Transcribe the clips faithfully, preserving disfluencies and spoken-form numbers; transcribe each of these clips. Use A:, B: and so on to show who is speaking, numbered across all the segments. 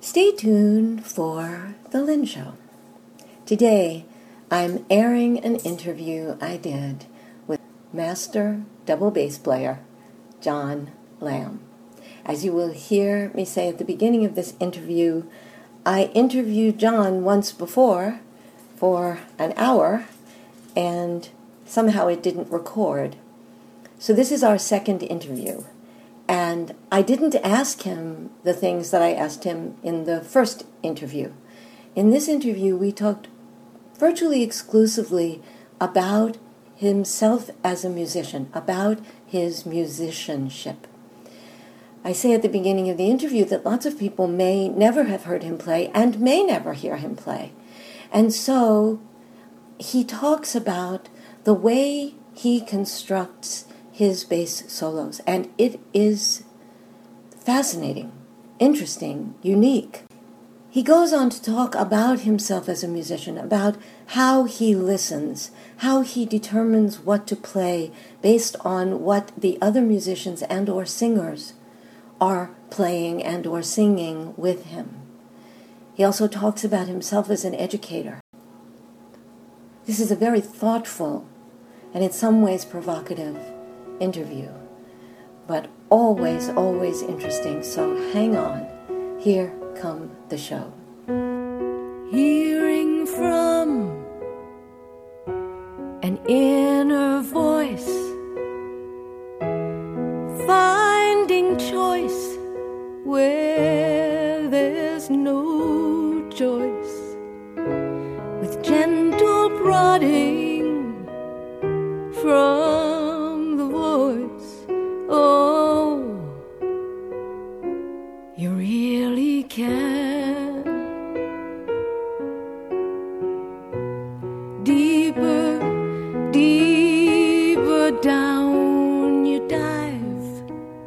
A: Stay tuned for The Lynn Show. Today, I'm airing an interview I did with master double bass player John Lamb. As you will hear me say at the beginning of this interview, I interviewed John once before for an hour, and somehow it didn't record. So this is our second interview. And I didn't ask him the things that I asked him in the first interview. In this interview, we talked virtually exclusively about himself as a musician, about his musicianship. I say at the beginning of the interview that lots of people may never have heard him play and may never hear him play. And so he talks about the way he constructs his bass solos, and it is fascinating, interesting, unique. He goes on to talk about himself as a musician, about how he listens, how he determines what to play based on what the other musicians and or singers are playing and or singing with him. He also talks about himself as an educator. This is a very thoughtful and in some ways provocative interview, but always, always interesting. So hang on. Here come the show.
B: Hearing from an inner voice, finding choice where there's no choice, with gentle prodding from can. Deeper, deeper down you dive,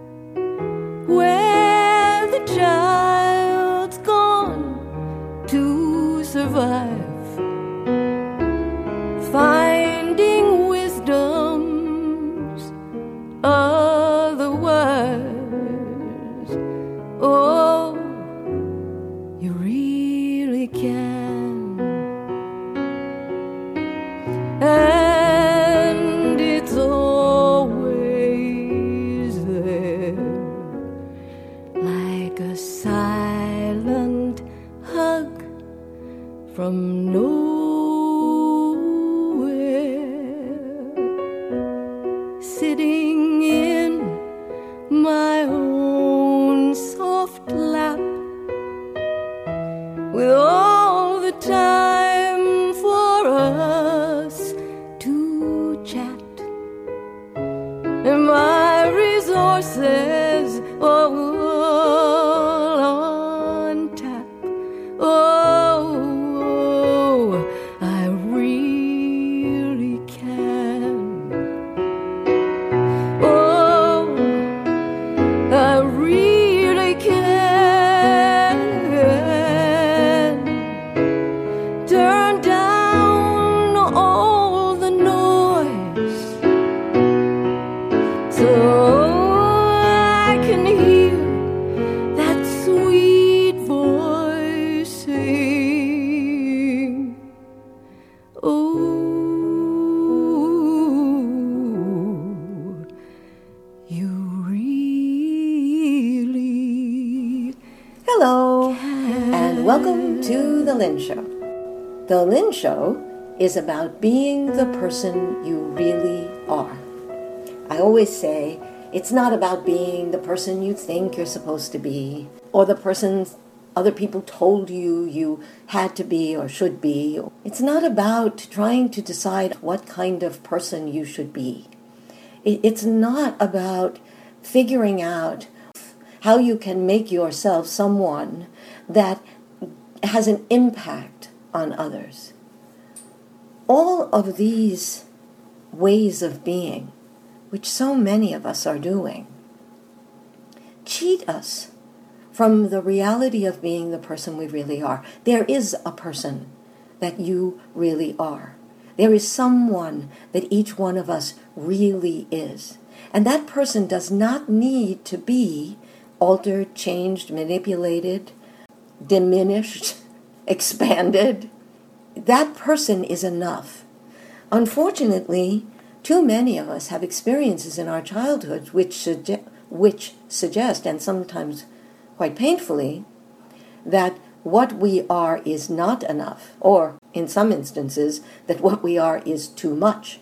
B: where the child's gone to survive, finding wisdom's otherwise. Oh, you really can. And it's always there, like a silent hug from nowhere, sitting in my own soft lap, with all the time for us to chat, and my resources all on tap. Oh, I really can. Oh, I really can.
A: Welcome to The Lynn Show. The Lynn Show is about being the person you really are. I always say it's not about being the person you think you're supposed to be, or the person other people told you you had to be or should be. It's not about trying to decide what kind of person you should be. It's not about figuring out how you can make yourself someone that has an impact on others. All of these ways of being, which so many of us are doing, cheat us from the reality of being the person we really are. There is a person that you really are. There is someone that each one of us really is. And that person does not need to be altered, changed, manipulated, diminished, expanded, that person is enough. Unfortunately, too many of us have experiences in our childhood which, suge- which suggest, and sometimes quite painfully, that what we are is not enough, or in some instances, that what we are is too much.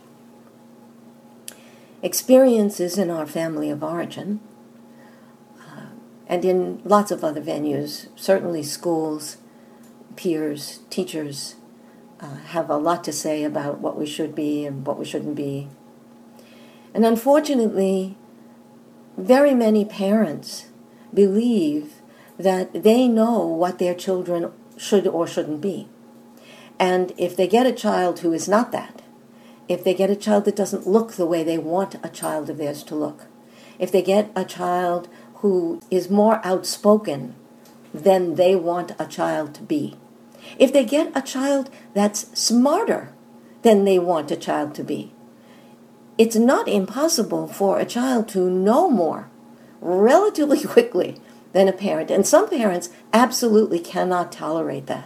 A: Experiences in our family of origin, uh, and in lots of other venues, certainly schools, peers, teachers, uh, have a lot to say about what we should be and what we shouldn't be. And unfortunately, very many parents believe that they know what their children should or shouldn't be. And if they get a child who is not that, if they get a child that doesn't look the way they want a child of theirs to look, if they get a child who is more outspoken than they want a child to be, if they get a child that's smarter than they want a child to be, it's not impossible for a child to know more relatively quickly than a parent. And some parents absolutely cannot tolerate that.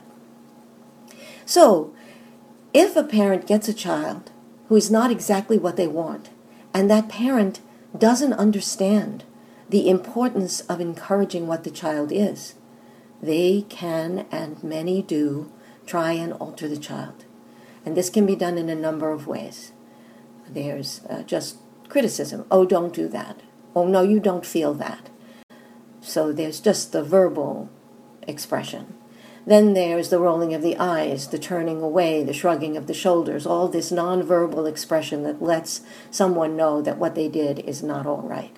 A: So, if a parent gets a child who is not exactly what they want, and that parent doesn't understand the importance of encouraging what the child is, they can, and many do, try and alter the child. And this can be done in a number of ways. There's uh, just criticism. Oh, don't do that. Oh, no, you don't feel that. So there's just the verbal expression. Then there's the rolling of the eyes, the turning away, the shrugging of the shoulders, all this nonverbal expression that lets someone know that what they did is not all right.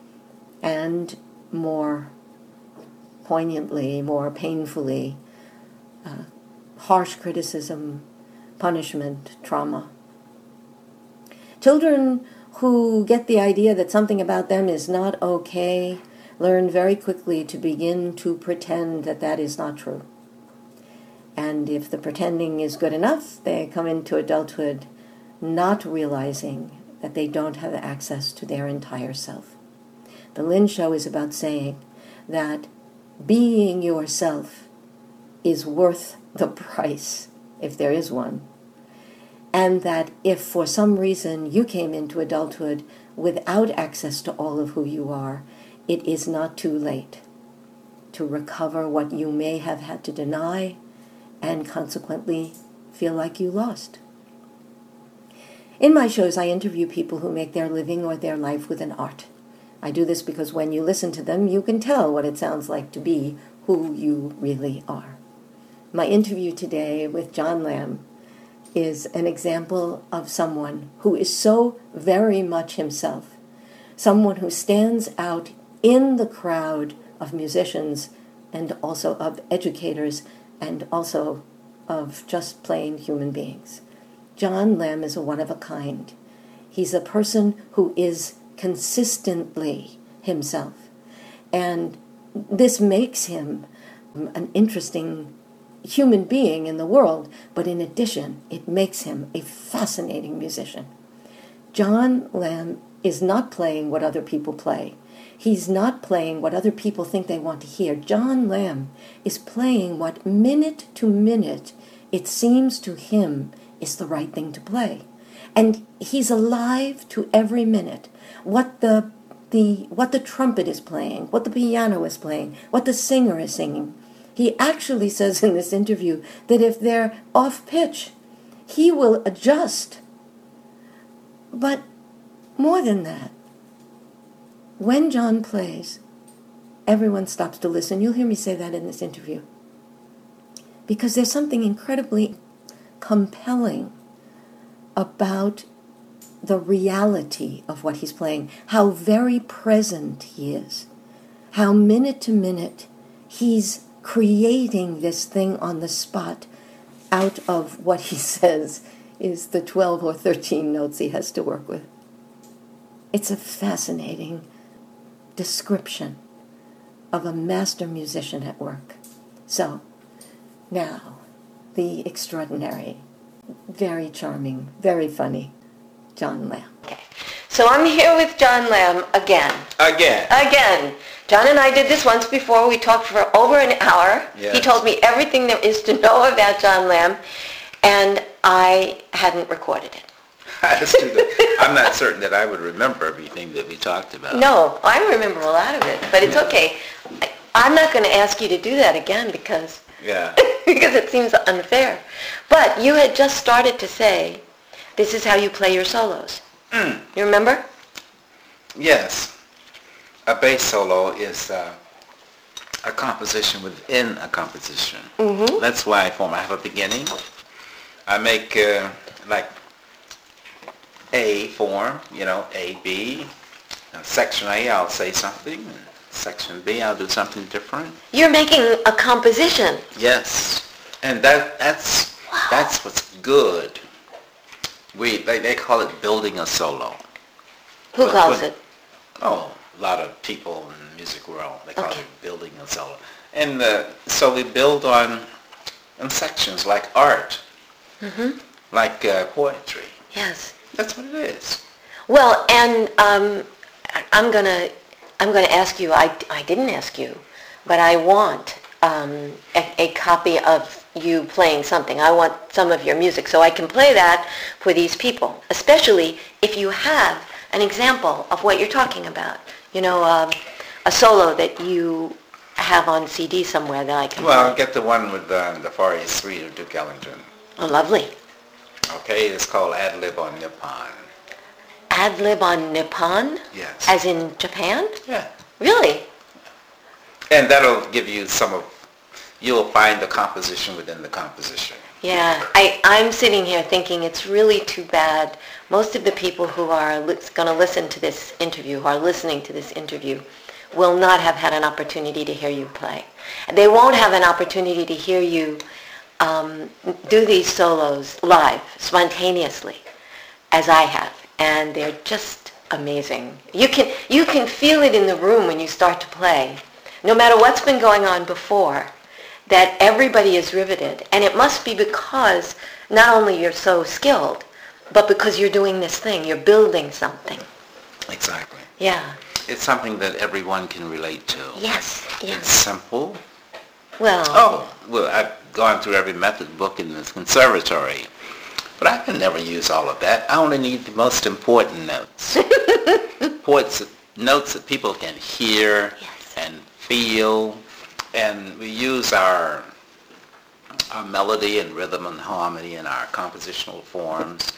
A: And more poignantly, more painfully, uh, harsh criticism, punishment, trauma. Children who get the idea that something about them is not okay learn very quickly to begin to pretend that that is not true. And if the pretending is good enough, they come into adulthood not realizing that they don't have access to their entire self. The Lynn Show is about saying that being yourself is worth the price, if there is one. And that if for some reason you came into adulthood without access to all of who you are, it is not too late to recover what you may have had to deny and consequently feel like you lost. In my shows, I interview people who make their living or their life with an art. I do this because when you listen to them, you can tell what it sounds like to be who you really are. My interview today with John Lamb is an example of someone who is so very much himself, someone who stands out in the crowd of musicians and also of educators and also of just plain human beings. John Lamb is a one-of-a-kind. He's a person who is consistently himself. And this makes him an interesting human being in the world, but in addition, it makes him a fascinating musician. John Lamb is not playing what other people play. He's not playing what other people think they want to hear. John Lamb is playing what minute to minute it seems to him is the right thing to play. And he's alive to every minute. What the the what the trumpet is playing, what the piano is playing, what the singer is singing. He actually says in this interview that if they're off pitch, he will adjust. But more than that, when John plays, everyone stops to listen. You'll hear me say that in this interview. Because there's something incredibly compelling about the reality of what he's playing, how very present he is, how minute to minute he's creating this thing on the spot out of what he says is the twelve or thirteen notes he has to work with. It's a fascinating description of a master musician at work. So, now, the extraordinary, very charming, very funny John Lamb. Okay. So I'm here with John Lamb again.
C: Again.
A: Again. John and I did this once before. We talked for over an hour.
C: Yes.
A: He told me everything there is to know about John Lamb, and I hadn't recorded it.
C: Let's do that. I'm not certain that I would remember everything that we talked about.
A: No, I remember a lot of it, but it's
C: Yeah.
A: okay. I, I'm not going to ask you to do that again because
C: Yeah.
A: because it seems unfair. But you had just started to say, this is how you play your solos.
C: Mm.
A: You remember?
C: Yes. A bass solo is uh, a composition within a composition.
A: Mm-hmm.
C: That's why I form. I have a beginning. I make uh, like A form, you know, A, B. Now, section A, I'll say something. And section B, I'll do something different.
A: You're making a composition.
C: Yes. And that that's
A: Wow.
C: that's what's good. We they, they call it building a solo.
A: Who
C: But
A: calls
C: when-
A: it?
C: Oh, a lot of people in the music world, they call
A: Okay.
C: it building a solo. And uh, so we build on, on sections like art,
A: Mm-hmm.
C: like uh, poetry.
A: Yes.
C: That's what it is.
A: Well, and um, I- I'm gonna I'm gonna ask you. I, I didn't ask you, but I want um, a, a copy of you playing something. I want some of your music so I can play that for these people, especially if you have an example of what you're talking about. You know, um, a solo that you have on C D somewhere that I can
C: Well,
A: play.
C: get the one with uh, the Far East Suite of Duke Ellington.
A: Oh, lovely.
C: Okay, it's called Ad Lib on Nippon.
A: Ad lib on Nippon,
C: Yes.
A: as in Japan?
C: Yeah.
A: Really?
C: And that'll give you some of, you'll find the composition within the composition.
A: Yeah, I, I'm sitting here thinking it's really too bad. Most of the people who are li- going to listen to this interview, who are listening to this interview, will not have had an opportunity to hear you play. They won't have an opportunity to hear you um, do these solos live, spontaneously, as I have. And they're just amazing. You can, you can feel it in the room when you start to play, no matter what's been going on before, that everybody is riveted. And it must be because not only you're so skilled, but because you're doing this thing, you're building something.
C: Exactly.
A: Yeah.
C: It's something that everyone can relate to.
A: Yes,
C: It's
A: yes.
C: simple.
A: Well,
C: Oh, well, I've gone through every method book in this conservatory, but I can never use all of that. I only need the most important notes. Points, notes that people can hear
A: Yes.
C: and feel, and we use our our melody and rhythm and harmony and our compositional forms.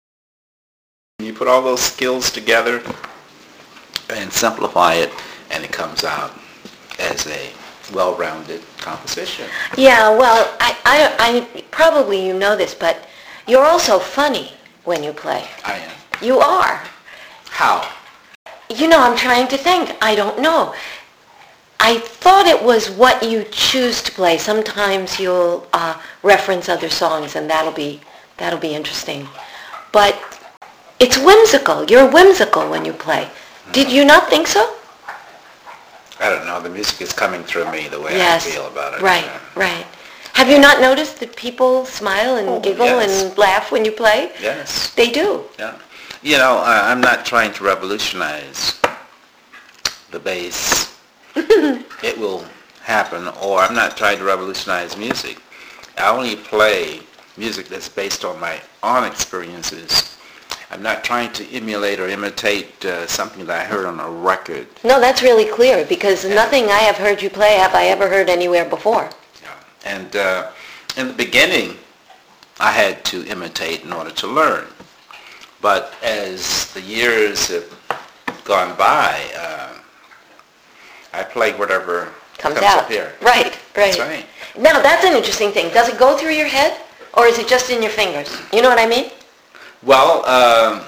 C: You put all those skills together and simplify it, and it comes out as a well-rounded composition.
A: yeah, well, I, I, I, probably you know this, but you're also funny when you play.
C: I am.
A: You are.
C: How?
A: You know, I'm trying to think. I don't know. I thought it was what you choose to play. Sometimes you'll uh, reference other songs, and that'll be that'll be interesting. But it's whimsical. You're whimsical when you play. Did you not think so?
C: I don't know. The music is coming through me the way
A: Yes.
C: I feel about it.
A: Right,
C: Yeah.
A: right. Have you not noticed that people smile and
C: Oh,
A: giggle
C: yes.
A: and laugh when you play?
C: Yes.
A: They do.
C: Yeah. You know, I, I'm not trying to revolutionize the bass. It will happen. Or I'm not trying to revolutionize music. I only play music that's based on my own experiences. I'm not trying to emulate or imitate uh, something that I heard on a record.
A: No, that's really clear because nothing I have heard you play have I ever heard anywhere before.
C: Yeah. And uh, in the beginning, I had to imitate in order to learn. But as the years have gone by, uh, I play whatever
A: Comes,
C: comes
A: out.
C: up here.
A: Right, right.
C: That's right.
A: Now, that's an interesting thing. Does it go through your head or is it just in your fingers? You know what I mean?
C: Well, um,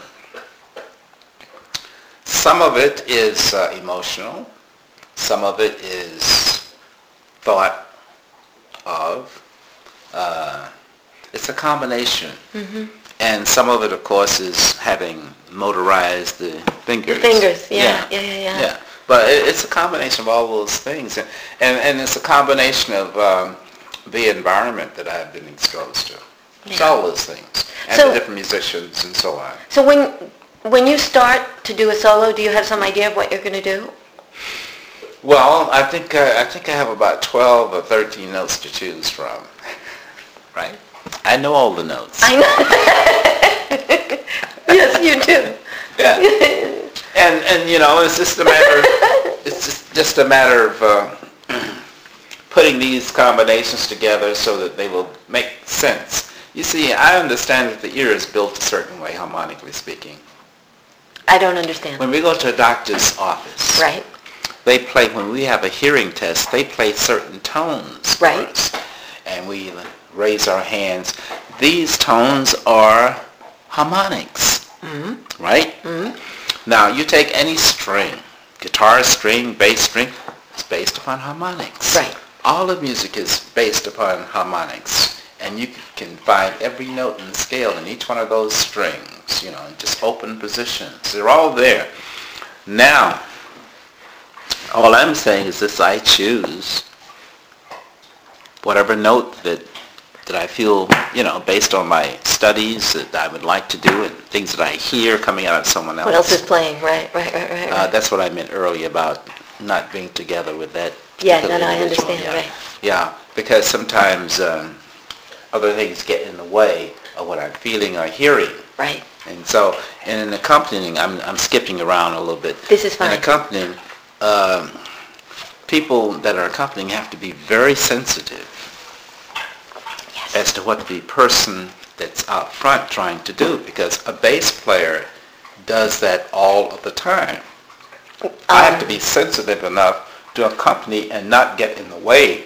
C: some of it is uh, emotional. Some of it is thought of. Uh, it's a combination.
A: Mm-hmm.
C: And some of it, of course, is having motorized the fingers.
A: The fingers, yeah, yeah, yeah, yeah.
C: yeah. But it, it's a combination of all those things. And, and, and it's a combination of um, the environment that I've been exposed to. It's
A: Yeah.
C: all those things. And
A: So-
C: the different musicians and so on.
A: So when when you start to do a solo, do you have some idea of what you're going to do?
C: Well, I think uh, I think I have about twelve or thirteen notes to choose from. Right? I know all the notes.
A: I know. Yes, you do.
C: Yeah. And and you know, it's just a matter. It's just just a matter of uh, putting these combinations together so that they will make sense. You see, I understand that the ear is built a certain way, harmonically speaking.
A: I don't understand.
C: When we go to a doctor's office,
A: Right.
C: they play, when we have a hearing test, they play certain tones for
A: Right.
C: us. And we raise our hands. These tones are harmonics,
A: Mm-hmm.
C: right?
A: Mm-hmm.
C: Now, you take any string, guitar string, bass string, it's based upon harmonics.
A: Right.
C: All of music is based upon harmonics. And you can find every note in the scale in each one of those strings, you know, in just open positions. They're all there. Now, all I'm saying is this: I choose whatever note that that I feel, you know, based on my studies that I would like to do and things that I hear coming out of someone else.
A: What else is playing? Right, right, right, right.
C: Uh,
A: right.
C: that's what I meant earlier about not being together with that.
A: Yeah, no,
C: particular
A: no, I
C: individual.
A: understand,
C: Yeah.
A: right.
C: Yeah, because sometimes um, other things get in the way of what I'm feeling or hearing.
A: Right.
C: And so, in accompanying, I'm, I'm skipping around a little bit.
A: This is fine.
C: In accompanying, um, people that are accompanying have to be very sensitive
A: Yes.
C: as to what the person that's out front trying to do, because a bass player does that all of the time. I have to be sensitive enough to accompany and not get in the way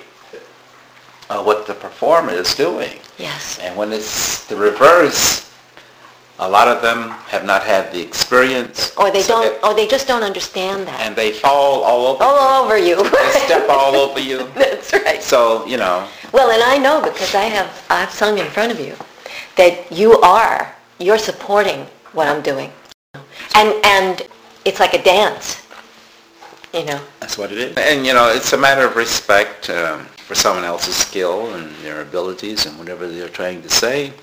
C: of what the performer is doing.
A: Yes.
C: And when it's the reverse, a lot of them have not had the experience.
A: Or they
C: so
A: don't,
C: that-
A: or they just don't understand that.
C: and they fall all over.
A: All over you.
C: They step all over you.
A: That's right.
C: So, you know,
A: Well, and I know because I have, I've sung in front of you, that you are, you're supporting what I'm doing. And, and it's like a dance, you know.
C: that's what it is. And, you know, it's a matter of respect um, for someone else's skill and their abilities and whatever they're trying to say.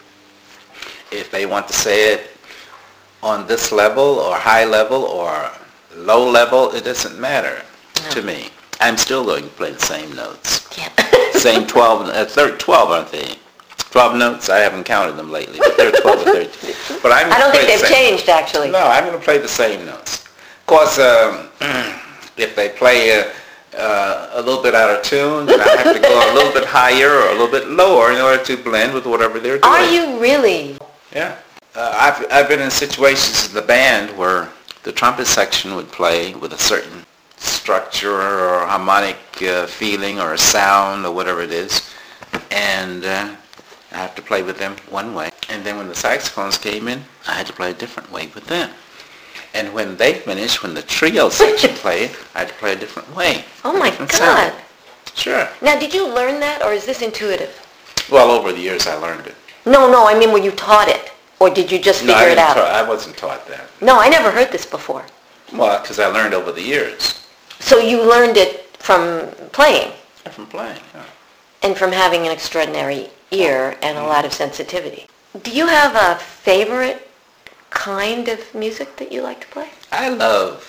C: If they want to say it on this level or high level or low level, it doesn't matter
A: No.
C: to me. I'm still going to play the same notes.
A: Yeah.
C: Same twelve, uh, thir- twelve, aren't they? twelve notes? I haven't counted them lately, but they're twelve or thirteen. But I'm
A: I don't
C: play
A: think
C: the
A: they've
C: same.
A: changed, actually.
C: No, I'm going to play the same notes. Of course, um, if they play uh, uh, a little bit out of tune, then I have to go a little bit higher or a little bit lower in order to blend with whatever they're doing.
A: Are you really?
C: Yeah. Uh, I've, I've been in situations in the band where the trumpet section would play with a certain structure or harmonic uh, feeling or a sound or whatever it is, and uh, I have to play with them one way. And then when the saxophones came in, I had to play a different way with them. And when they finished, when the trio section played, I had to play a different way.
A: Oh my
C: Different
A: God.
C: sound. Sure.
A: Now, did you learn that, or is this intuitive?
C: Well, over the years I learned it.
A: No, no, I mean when you taught it, or did you just
C: No,
A: figure
C: I,
A: it
C: didn't
A: out?
C: ta- I wasn't taught that.
A: No, I never heard this before.
C: Well, because I learned over the years
A: So you learned it from playing
C: from playing. Yeah.
A: and from having an extraordinary ear and a lot of sensitivity. Do you have a favorite kind of music that you like to play?
C: I love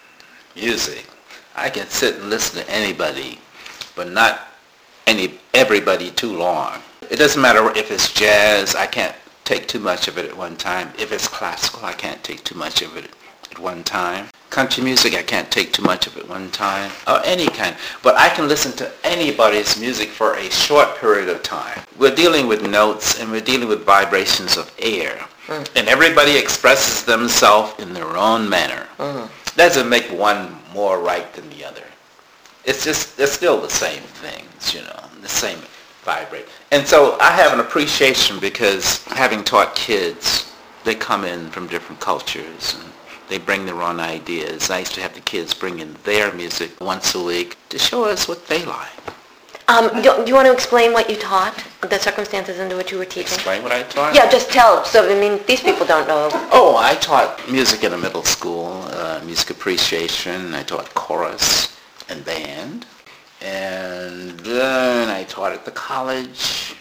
C: music. I can sit and listen to anybody, but not any everybody too long. It doesn't matter if it's jazz. I can't take too much of it at one time. If it's classical, I can't take too much of it at one time. Country music, I can't take too much of it one time, or any kind. But I can listen to anybody's music for a short period of time. We're dealing with notes and we're dealing with vibrations of air.
A: Mm.
C: And everybody expresses themselves in their own manner.
A: Mm.
C: Doesn't make one more right than the other. It's just, it's still the same things, you know, the same vibrate. And so I have an appreciation because having taught kids, they come in from different cultures and they bring their own ideas. I used to have the kids bring in their music once a week to show us what they like.
A: Um, do, do you want to explain what you taught, the circumstances under which you were teaching?
C: Explain what I taught?
A: Yeah, just tell. So, I mean, these people don't know.
C: Oh, I taught music in a middle school, uh, music appreciation. I taught chorus and band. And then I taught at the college.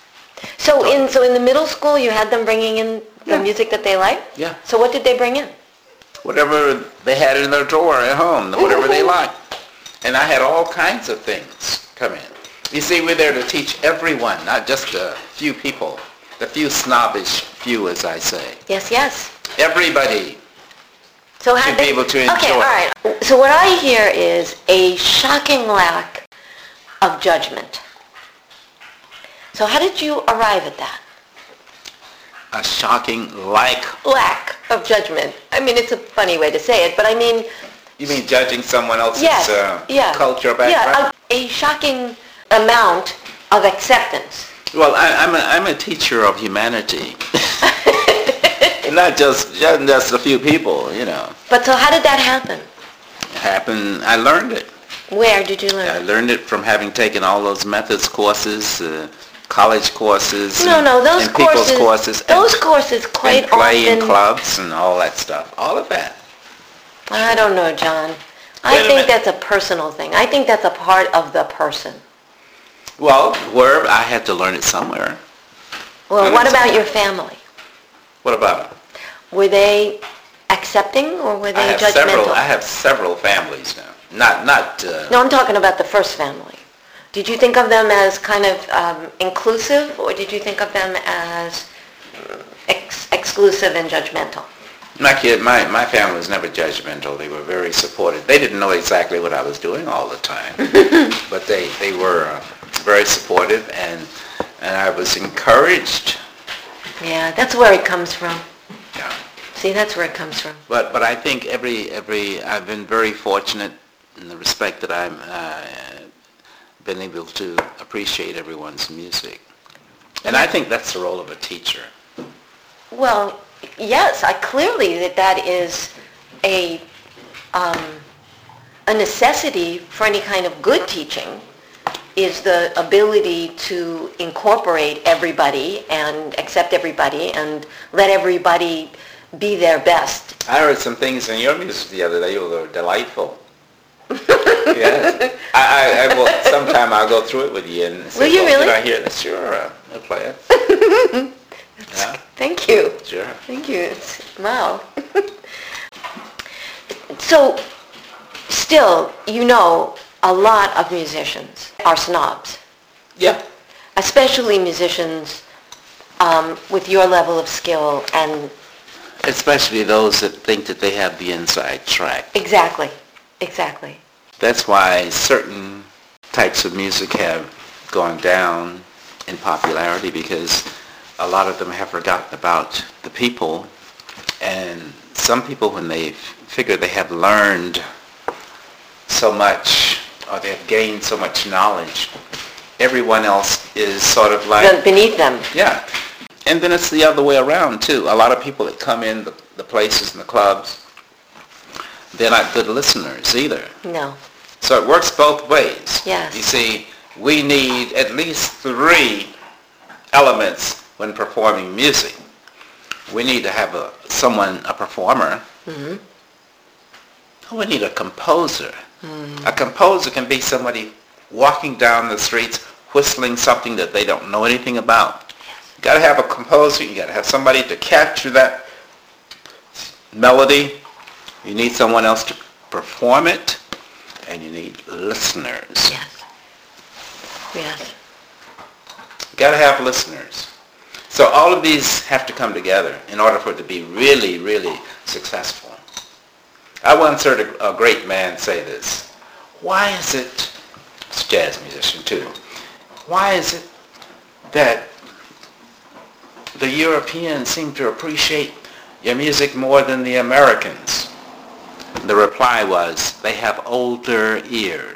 A: So in so in the middle school, you had them bringing in the
C: Yeah.
A: music that they liked?
C: Yeah.
A: So what did they bring in?
C: Whatever they had in their drawer at home, whatever they liked. And I had all kinds of things come in. You see, we're there to teach everyone, not just a few people. The few snobbish few, as I say.
A: Yes, yes.
C: Everybody
A: So how
C: should be
A: did-
C: able to enjoy.
A: Okay, all right. So what I hear is a shocking lack of judgment. So how did you arrive at that?
C: A shocking like.
A: Lack of judgment. I mean, it's a funny way to say it, but I mean,
C: You mean judging someone else's
A: yes,
C: uh,
A: yeah,
C: culture background?
A: yeah, a, a shocking amount of acceptance.
C: Well, I, I'm, a, I'm a teacher of humanity. Not just, just just a few people, you know.
A: But so how did that happen?
C: It happened, I learned it.
A: Where did you
C: I
A: learn?
C: learned it from having taken all those methods courses, uh, college courses,
A: No,
C: and,
A: no, those
C: and people's
A: courses,
C: courses,
A: those
C: and,
A: courses quite
C: and play in
A: often.
C: clubs and all that stuff. All of that.
A: I don't know, John. I
C: Wait a
A: think
C: minute.
A: that's a personal thing. I think that's a part of the person.
C: Well, where I had to learn it somewhere.
A: Well,
C: And
A: what
C: it's-
A: about your family?
C: What about it?
A: Were they accepting or were
C: I
A: they
C: have
A: judgmental?
C: several. I have several families now. Not not. Uh,
A: No, I'm talking about the first family. Did you think of them as kind of um, inclusive, or did you think of them as mm, ex- exclusive and judgmental?
C: My kid, my, my family was never judgmental. They were very supportive. They didn't know exactly what I was doing all the time, but they they were uh, very supportive, and and I was encouraged.
A: Yeah, that's where it comes from.
C: Yeah.
A: See, that's where it comes from.
C: But but I think every every I've been very fortunate in the respect that I've uh, been able to appreciate everyone's music, and I think that's the role of a teacher.
A: Well, yes, I clearly that that is a um, a necessity for any kind of good teaching, is the ability to incorporate everybody and accept everybody and let everybody be their best.
C: I heard some things in your music the other day that were delightful. Yes. I, I, I will, sometime I'll go through it with you and say,
A: Will you
C: well,
A: really?
C: did I hear that? Sure, uh, I'll play it. Yeah,
A: Thank you.
C: sure.
A: Thank you. It's, wow. So, still, you know, a lot of musicians are snobs,
C: Yeah.
A: especially musicians um, with your level of skill and
C: Especially those that think that they have the inside track.
A: exactly, exactly.
C: That's why certain types of music have gone down in popularity, because a lot of them have forgotten about the people. And some people, when they figure they have learned so much, or they have gained so much knowledge, everyone else is sort of like,
A: The- beneath them.
C: yeah. And then it's the other way around too. A lot of people that come in the, the places and the clubs, they're not good listeners either.
A: No.
C: So it works both ways.
A: Yes.
C: You see, we need at least three elements when performing music. We need to have a someone, a performer. Mm-hmm. We need a composer. Mm. A composer can be somebody walking down the streets whistling something that they don't know anything about. You got to have a composer. You got to have somebody to capture that melody. You need someone else to perform it, and you need listeners.
A: Yes. Yes.
C: You got to have listeners. So all of these have to come together in order for it to be really, really successful. I once heard a, a great man say this. Why is it, it's a jazz musician too, why is it that the Europeans seem to appreciate your music more than the Americans? The reply was, they have older ears.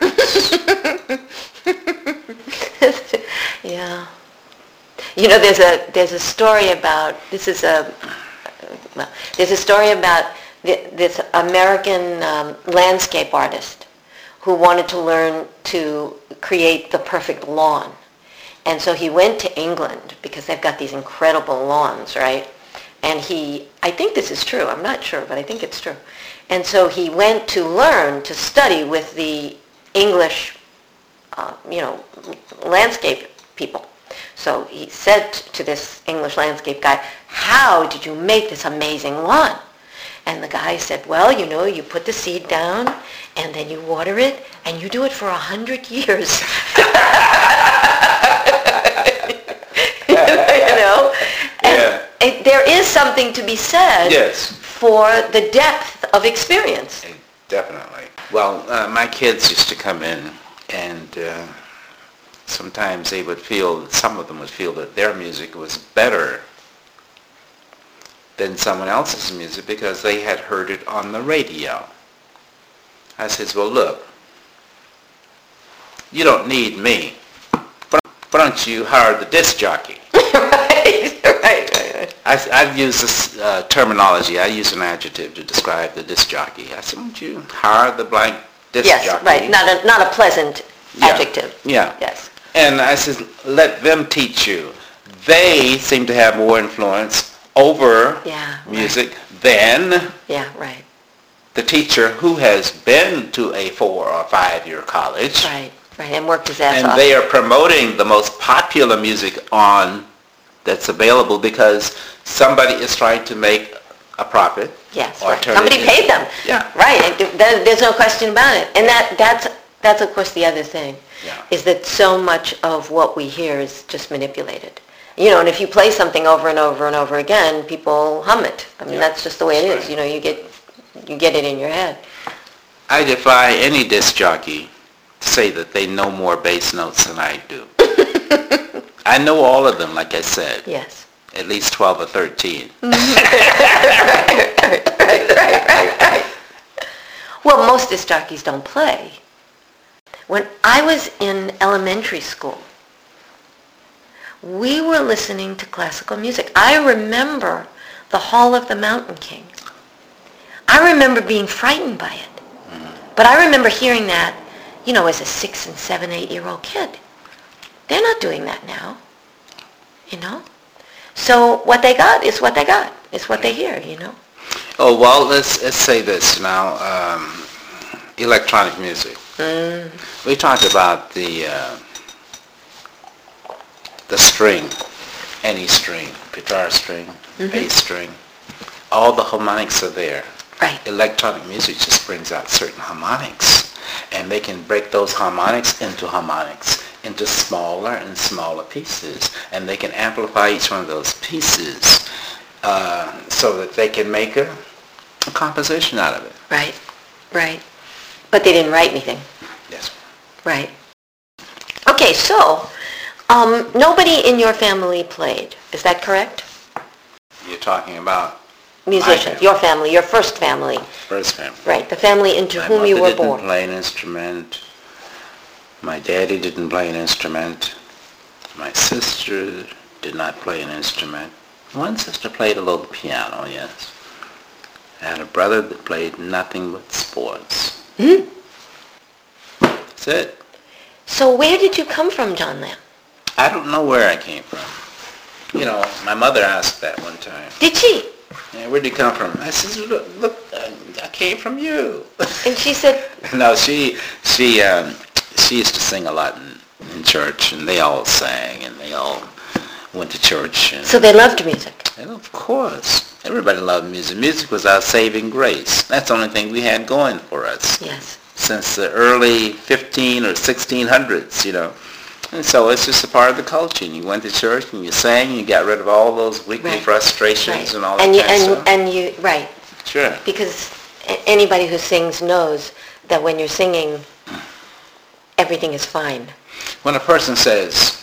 A: Yeah. You know, there's a there's a story about this is a well, there's a story about th- this American um, landscape artist who wanted to learn to create the perfect lawn, and so he went to England because they've got these incredible lawns, right? And he, I think this is true. I'm not sure, but I think it's true. And so he went to learn to study with the English, uh, you know, landscape people. So he said to this English landscape guy, how did you make this amazing lawn? And the guy said, well, you know, you put the seed down and then you water it, and you do it for a hundred years. You know? And
C: Yeah.
A: it, there is something to be said
C: Yes.
A: for the depth of experience.
C: Definitely. Well, uh, my kids used to come in, and uh, sometimes they would feel, some of them would feel that their music was better than someone else's music because they had heard it on the radio. I says, well, look, you don't need me. Why don't you hire the disc jockey?
A: Right, right, right, right.
C: I, I've used this uh, terminology. I use an adjective to describe the disc jockey. I said, why don't you hire the blank disc
A: Yes,
C: jockey?
A: right. Not a not a pleasant
C: Yeah.
A: adjective.
C: Yeah.
A: Yes.
C: And I said, let them teach you. They seem to have more influence over
A: Yeah, right.
C: music than
A: Yeah, right.
C: the teacher who has been to a four or five year college.
A: Right, right. And worked his ass
C: And
A: off.
C: they are promoting the most popular music on that's available because somebody is trying to make a profit.
A: Yes,
C: or
A: right.
C: turn
A: Somebody
C: it into-
A: paid them.
C: Yeah.
A: Right. And th- there- there's no question about it. And that that's that's of course the other thing,
C: Yeah.
A: is that so much of what we hear is just manipulated. You know, and if you play something over and over and over again, people hum it. I mean,
C: Yeah.
A: that's just the way it
C: That's
A: is.
C: right.
A: You know, you get you get it in your head.
C: I defy any disc jockey to say that they know more bass notes than I do. I know all of them, like I said.
A: Yes.
C: At least twelve or thirteen.
A: Well, most disc jockeys don't play. When I was in elementary school, we were listening to classical music. I remember the Hall of the Mountain King. I remember being frightened by it. But I remember hearing that, you know, as a six and seven, eight-year-old kid. They're not doing that now, you know? So what they got is what they got. It's what they hear, you know?
C: Oh, well, let's, let's say this now. Um, electronic music.
A: Mm.
C: We talked about the uh, the string, any string, guitar string,
A: Mm-hmm.
C: bass string. All the harmonics are there.
A: Right.
C: Electronic music just brings out certain harmonics, and they can break those harmonics into harmonics into smaller and smaller pieces, and they can amplify each one of those pieces uh, so that they can make a, a composition out of it.
A: Right, right. But they didn't write anything.
C: Yes.
A: Right. Okay, so um, nobody in your family played. Is that correct?
C: You're talking about
A: Musicians.
C: family.
A: Your family, your first family.
C: first family.
A: Right, the family into
C: My
A: whom
C: mother
A: you were
C: didn't
A: born.
C: play an instrument. My daddy didn't play an instrument. My sister did not play an instrument. One sister played a little piano, yes. I had a brother that played nothing but sports.
A: Hmm?
C: That's it.
A: So where did you come from, John Lamb?
C: I don't know where I came from. You know, my mother asked that one time.
A: Did she?
C: Yeah, where'd you come from? I said, look, look I came from you.
A: And she said,
C: No, she she um, she used to sing a lot in, in church, and they all sang, and they all went to church. And,
A: so they loved music.
C: and of course, everybody loved music. Music was our saving grace. That's the only thing we had going for us
A: Yes.
C: since the early fifteen or sixteen hundreds, you know. And so it's just a part of the culture. And you went to church and you sang and you got rid of all those weekly
A: Right.
C: frustrations
A: Right.
C: and all that
A: and you,
C: kind of
A: and,
C: stuff.
A: and you, right.
C: Sure.
A: Because a- anybody who sings knows that when you're singing, everything is fine.
C: When a person says,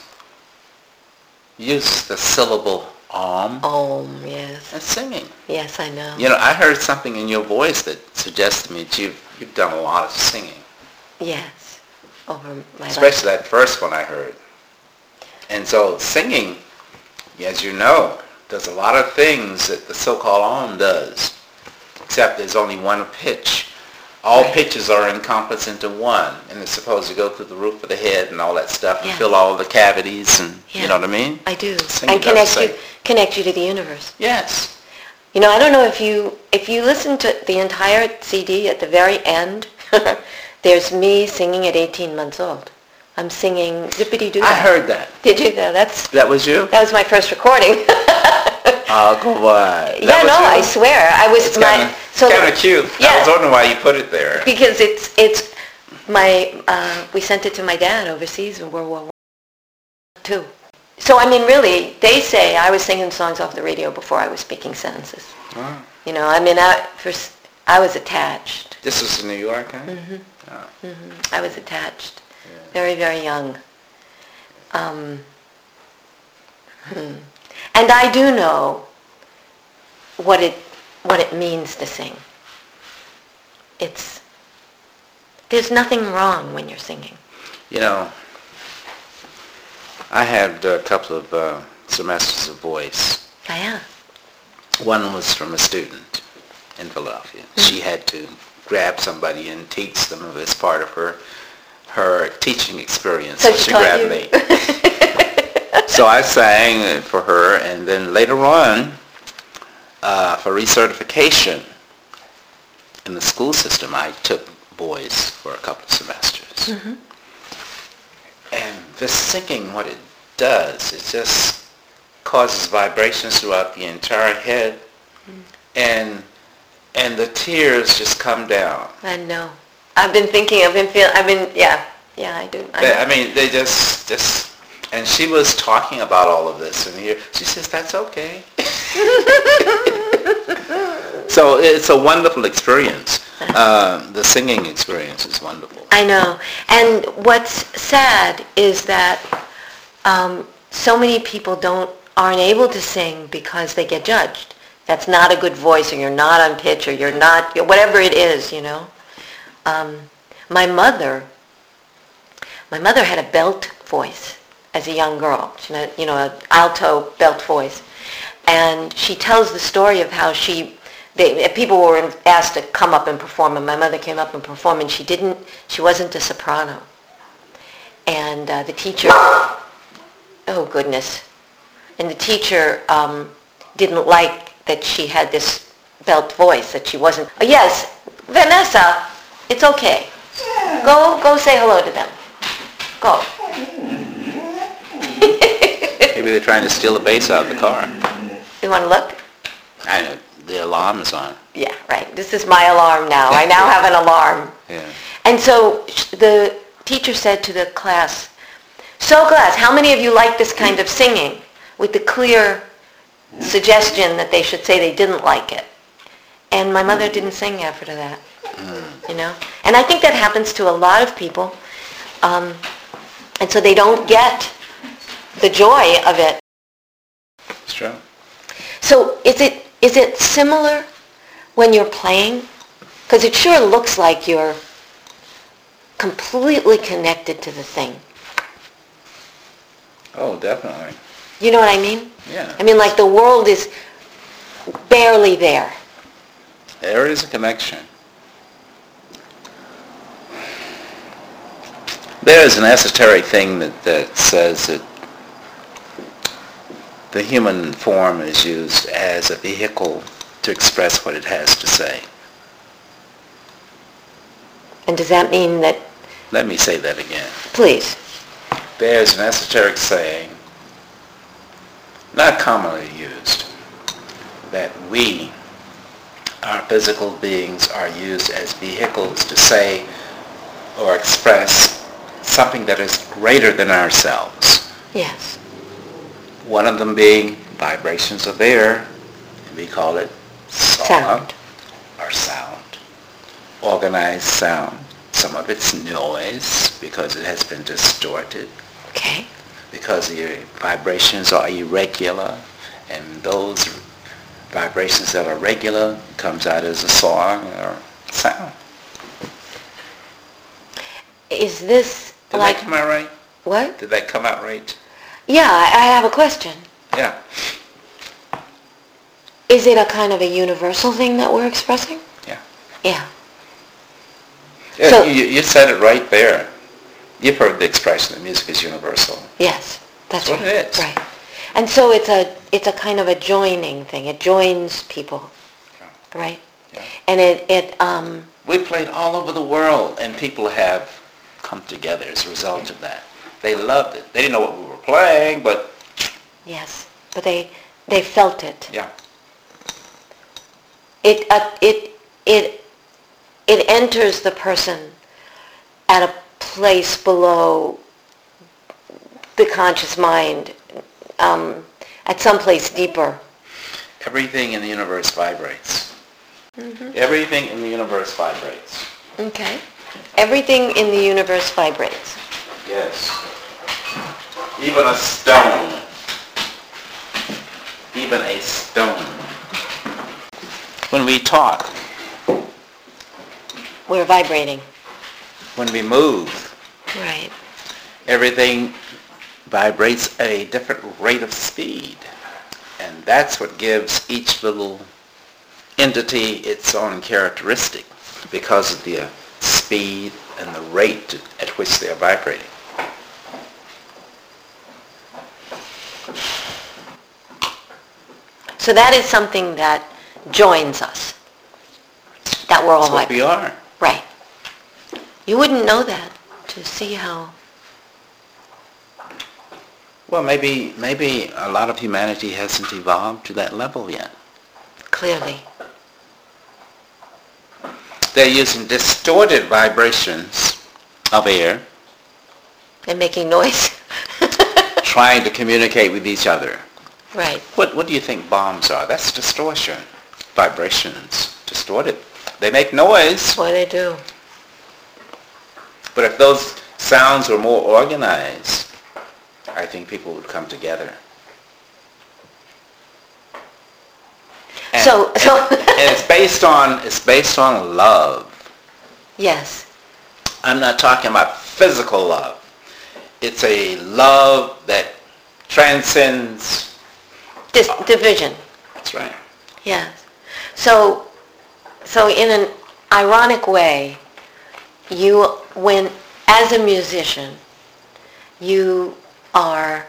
C: use the syllable om,
A: Om, yes.
C: that's singing.
A: Yes, I know.
C: You know, I heard something in your voice that suggests to me that you've, you've done a lot of singing,
A: Yes. Over my life.
C: especially that first one I heard. And so singing, as you know, does a lot of things that the so-called om does, except there's only one pitch. All
A: Right.
C: pitches are encompassed into one, and it's supposed to go through the roof of the head and all that stuff and
A: Yeah.
C: fill all the cavities, and
A: Yeah.
C: you know what I mean?
A: I do.
C: Singing
A: And connect
C: does
A: you,
C: sing.
A: connect you to the universe.
C: Yes.
A: You know, I don't know if you if you listen to the entire C D at the very end. There's me singing at eighteen months old. I'm singing Zippity Doo.
C: I heard that.
A: Did you? No, that's
C: That was you?
A: that was my first recording.
C: Oh, come on.
A: Yeah, no, I swear. I was
C: It's
A: my
C: kind of
A: so
C: kind of cute. I
A: Yeah.
C: was wondering why you put it there.
A: because it's it's my uh, we sent it to my dad overseas in World War One, too. So I mean, really, they say I was singing songs off the radio before I was speaking sentences.
C: Oh.
A: You know, I mean, I first I was attached.
C: This was in New York, huh?
A: hmm
C: Oh.
A: hmm I was attached,
C: Yeah.
A: very very young. Um, hmm. And I do know what it what it means to sing. It's there's nothing wrong when you're singing.
C: You know, I had a couple of uh, semesters of voice.
A: Oh, yeah.
C: One was from a student in Philadelphia.
A: Mm-hmm.
C: She had to grab somebody and teach them as part of her her teaching experience.
A: So she taught
C: grabbed
A: you.
C: me. So I sang for her, and then later on, uh, for recertification in the school system, I took boys for a couple of semesters.
A: Mm-hmm.
C: And this singing, what it does, it just causes vibrations throughout the entire head,
A: Mm.
C: and and the tears just come down.
A: I know. I've been thinking. I've been feeling. I've been. Yeah. Yeah. I do. I,
C: They-
A: know.
C: I mean, they just just. And she was talking about all of this, and here she says, "That's okay." So it's a wonderful experience. Um, the singing experience is wonderful.
A: I know. And what's sad is that um, so many people don't aren't able to sing because they get judged. That's not a good voice, or you're not on pitch, or you're not whatever it is. You know. Um, my mother. My mother had a belt voice as a young girl. She had, you know, an alto belt voice, and she tells the story of how she. They, people were asked to come up and perform, and my mother came up and performed, and she didn't, she wasn't a soprano. And uh, the teacher, oh goodness, and the teacher um, didn't like that she had this belt voice, that she wasn't, oh, yes, Vanessa, it's okay. Go, go say hello to them. Go.
C: Maybe they're trying to steal the bass out of the car.
A: You want to look?
C: I know. The alarm is on.
A: Yeah, right. This is my alarm now. I now have an alarm.
C: Yeah.
A: And so the teacher said to the class, so class, how many of you like this kind of singing? With the clear suggestion that they should say they didn't like it. And my mother didn't sing after that, you know? And I think that happens to a lot of people. Um, and so they don't get the joy of it.
C: It's true.
A: So is it is it similar when you're playing? Because it sure looks like you're completely connected to the thing.
C: Oh, definitely.
A: You know what I mean?
C: Yeah.
A: I mean, like the world is barely there.
C: There is a connection. There is an esoteric thing that, that says that the human form is used as a vehicle to express what it has to say.
A: And does that mean that,
C: Let me say that again.
A: please,
C: There's an esoteric saying, not commonly used, that we, our physical beings, are used as vehicles to say or express something that is greater than ourselves.
A: yes,
C: One of them being vibrations of air, and we call it song
A: Sound.
C: or sound, organized sound. Some of it's noise because it has been distorted,
A: okay,
C: because the vibrations are irregular, and those vibrations that are regular comes out as a song or sound.
A: is this
C: Did
A: like,
C: that come out right?
A: what?
C: Did that come out right?
A: Yeah, I, I have a question.
C: Yeah.
A: Is it a kind of a universal thing that we're expressing?
C: Yeah.
A: Yeah.
C: Yeah,
A: So-
C: you, you said it right there. You've heard the expression that music is universal.
A: Yes, that's
C: That's what
A: right.
C: it is.
A: Right. And so it's a it's a kind of a joining thing. It joins people, right?
C: Yeah.
A: And it it um
C: We played all over the world, and people have come together as a result of that. They loved it. They didn't know what we were playing, but
A: yes, but they they felt it.
C: Yeah.
A: It uh, it it it enters the person at a place below the conscious mind, um, at some place deeper.
C: Everything in the universe vibrates.
A: Mm-hmm.
C: Everything in the universe vibrates.
A: Okay. Everything in the universe vibrates.
C: Yes. Even a stone. Even a stone. When we talk,
A: We're vibrating.
C: when we move,
A: Right.
C: everything vibrates at a different rate of speed. And that's what gives each little entity its own characteristic, because of the speed and the rate at which they are vibrating.
A: So that is something that joins us. That we're all
C: That's what we
A: vibrating.
C: are.
A: Right. You wouldn't know that to see how.
C: Well, maybe maybe a lot of humanity hasn't evolved to that level yet.
A: Clearly.
C: They're using distorted vibrations of air,
A: And making noise.
C: trying to communicate with each other.
A: Right.
C: What what do you think bombs are? That's distortion. Vibrations. Distorted. They make noise,
A: Boy, they do.
C: but if those sounds were more organized, I think people would come together. And,
A: So, so.
C: and it's based on it's based on love.
A: Yes.
C: I'm not talking about physical love. It's a love that transcends.
A: Dis- division.
C: That's right.
A: Yes. So, so in an ironic way, you, when, as a musician, you are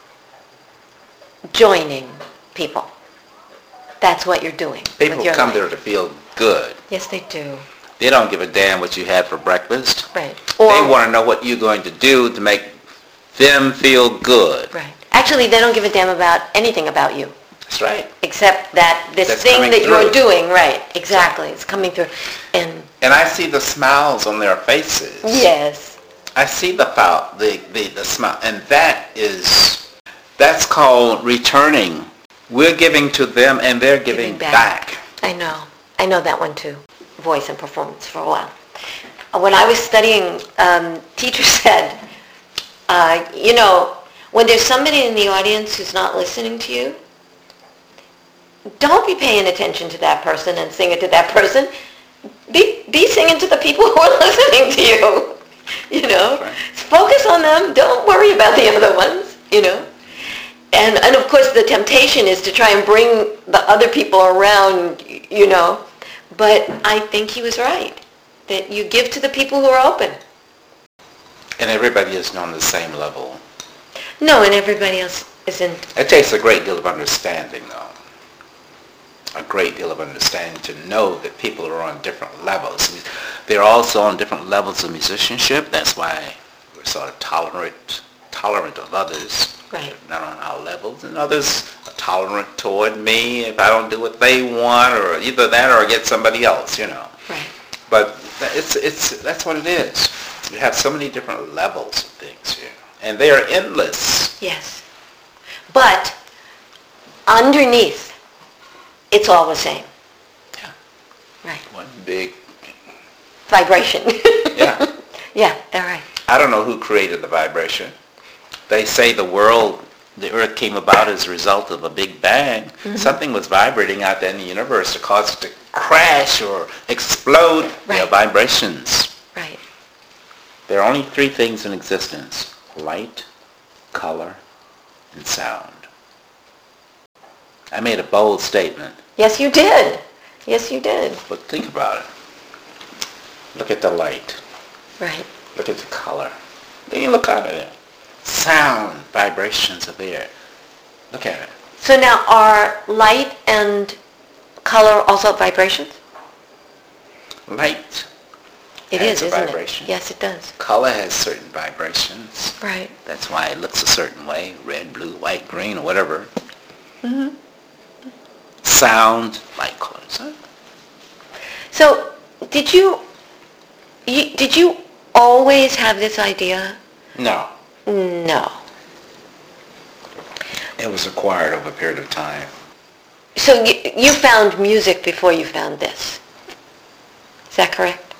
A: joining people. That's what you're doing.
C: People
A: with your
C: come
A: life.
C: there to feel good.
A: Yes, they do.
C: They don't give a damn what you had for breakfast.
A: Right.
C: They
A: Or,
C: want to know what you're going to do to make them feel good.
A: right. Actually, they don't give a damn about anything about you,
C: That's right.
A: except that this
C: That's
A: thing
C: coming
A: that you're
C: through.
A: doing, right, exactly, it's coming through. And,
C: And I see the smiles on their faces.
A: yes,
C: I see the foul, the, the, the smile. And that is, that's called returning. We're giving to them and they're giving,
A: Giving back.
C: back.
A: I know. I know that one too, voice and performance for a while. Uh, When I was studying, um, teacher said, uh, you know, when there's somebody in the audience who's not listening to you, don't be paying attention to that person and singing to that person. Be, be singing to the people who are listening to you, you know.
C: Right.
A: Focus on them. Don't worry about the other ones, you know. And, and of course the temptation is to try and bring the other people around, y- you know. But I think he was right, that you give to the people who are open.
C: And everybody isn't on the same level.
A: No, and everybody else isn't.
C: It takes a great deal of understanding, though. A great deal of understanding to know that people are on different levels. They're also on different levels of musicianship. That's why we're sort of tolerant, tolerant of others.
A: Right.
C: Not on our levels. And others are tolerant toward me if I don't do what they want, or either that or get somebody else, you know.
A: Right.
C: But it's it's that's what it is. You have so many different levels of things here. And they are endless.
A: Yes. But underneath, it's all the same.
C: Yeah.
A: Right.
C: One big,
A: Vibration.
C: yeah.
A: Yeah, all right.
C: I don't know who created the vibration. They say the world, the earth came about as a result of a big bang.
A: Mm-hmm.
C: Something was vibrating out there in the universe to cause it to crash or explode. They are
A: Right.
C: vibrations.
A: Right.
C: There are only three things in existence: light, color, and sound. I made a bold statement,
A: Yes, you did. Yes, you did.
C: but think about it. Look at the light.
A: Right.
C: Look at the color. Then you look out at it. Sound, vibrations of air. Look at it.
A: So now are light and color also vibrations?
C: Light
A: It
C: has
A: is,
C: a
A: isn't
C: vibration.
A: it? Yes, it does.
C: Color has certain vibrations.
A: Right.
C: That's why it looks a certain way. Red, blue, white, green, or whatever.
A: Mm-hmm.
C: sound like chords. Huh?
A: So, did you, you did you always have this idea?
C: No.
A: No.
C: It was acquired over a period of time.
A: So you, you found music before you found this. Is that correct?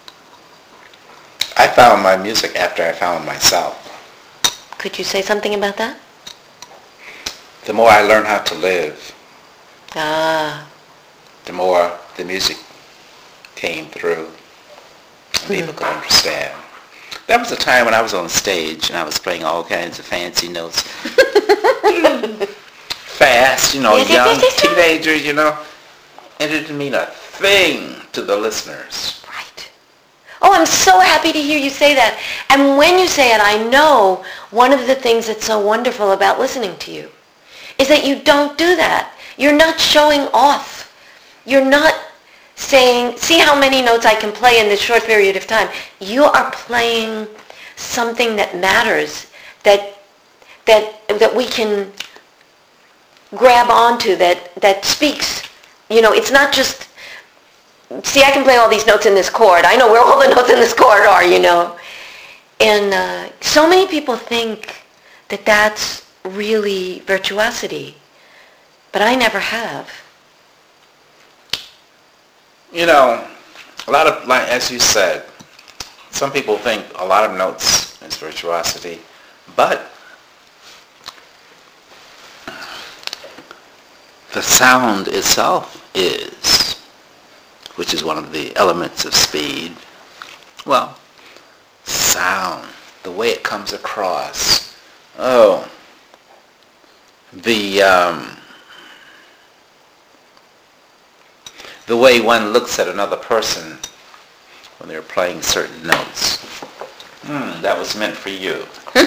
C: I found my music after I found myself.
A: Could you say something about that?
C: The more I learned how to live,
A: Ah.
C: the more the music came through and people could understand. There was a time when I was on stage and I was playing all kinds of fancy notes. Fast, you know,
A: Yes, yes,
C: young
A: yes, yes, yes.
C: teenager, you know. And it didn't mean a thing to the listeners.
A: Right. Oh, I'm so happy to hear you say that. And when you say it, I know one of the things that's so wonderful about listening to you is that you don't do that. You're not showing off. You're not saying, see how many notes I can play in this short period of time. You are playing something that matters, that that that we can grab onto, that that speaks. You know, it's not just, see, I can play all these notes in this chord. I know where all the notes in this chord are, you know. And uh, so many people think that that's really virtuosity, but I never have.
C: You know, a lot of, like as you said, some people think a lot of notes is virtuosity, but the sound itself is, which is one of the elements of speed. Well, sound, the way it comes across. Oh, the um, the way one looks at another person when they're playing certain notes. Hmm, that was meant for you.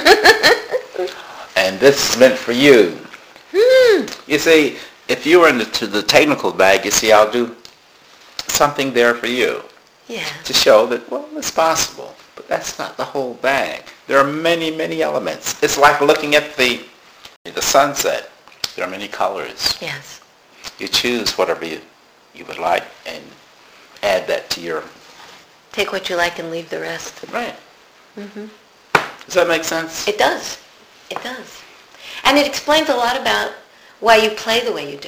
C: And this is meant for you.
A: Hmm.
C: You see, if you were into the technical bag, you see, I'll do something there for you
A: Yeah.
C: to show that, well, it's possible. But that's not the whole bag. There are many, many elements. It's like looking at the the sunset. There are many colors.
A: Yes.
C: You choose whatever you, you would like and add that to your...
A: Take what you like and leave the rest.
C: Right.
A: Mm-hmm.
C: Does that make sense?
A: It does. It does. And it explains a lot about why you play the way you do.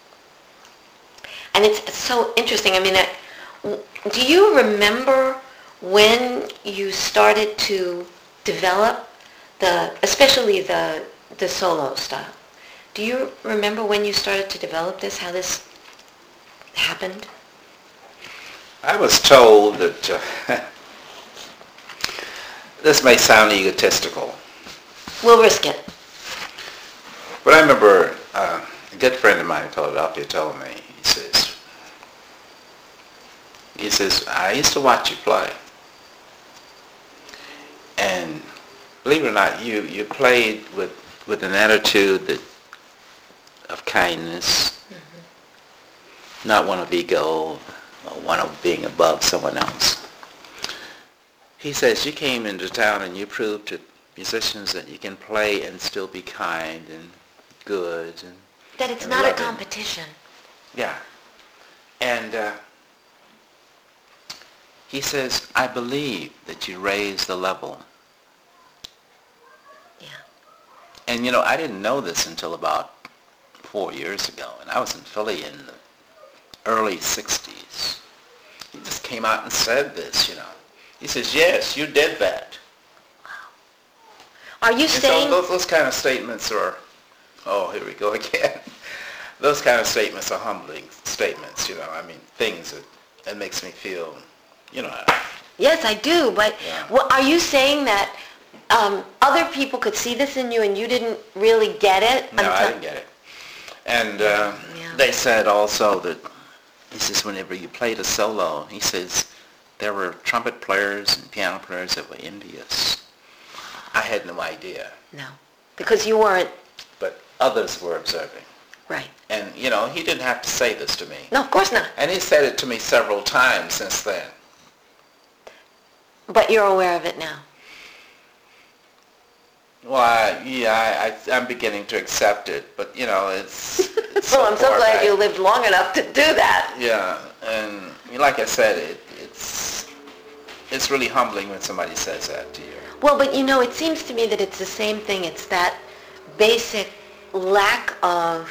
A: And it's so interesting. I mean, I, do you remember when you started to develop the, especially the the solo style? Do you remember when you started to develop this, how this happened?
C: I was told that uh, this may sound egotistical,
A: We'll risk it.
C: but I remember uh, a good friend of mine in Philadelphia told me, he says, he says, I used to watch you play. And believe it or not, you, you played with, with an attitude that, of kindness, mm-hmm. not one of ego or one of being above someone else. He says, you came into town and you proved to musicians that you can play and still be kind and good. And,
A: That it's
C: and
A: not a
C: loving.
A: competition.
C: Yeah. And uh, he says, I believe that you raised the level.
A: Yeah.
C: And, you know, I didn't know this until about four years ago. And I was in Philly in the early sixties. He just came out and said this, you know. He says, yes, you did that.
A: Are you
C: And
A: saying...
C: so those, those kind of statements are, oh, here we go again. Those kind of statements are humbling statements, you know. I mean, things that, that makes me feel, you know.
A: Yes, I do, but
C: Yeah.
A: what, are you saying that um, other people could see this in you and you didn't really get it?
C: No,
A: until...
C: I didn't get it. And uh,
A: Yeah.
C: they said also that, he says, whenever you played a solo, he says, there were trumpet players and piano players that were envious. I had no idea,
A: No, because you weren't...
C: but others were observing.
A: Right.
C: And, you know, he didn't have to say this to me.
A: No, of course not.
C: And he said it to me several times since then.
A: But you're aware of it now.
C: Well, I, yeah, I, I, I'm beginning to accept it, but, you know, it's... It's
D: Well, I'm so
C: far
D: glad
C: back.
D: you lived long enough to do that.
C: Yeah, and like I said, it, it's it's really humbling when somebody says that to you.
D: Well, but you know, it seems to me that it's the same thing. It's that basic lack of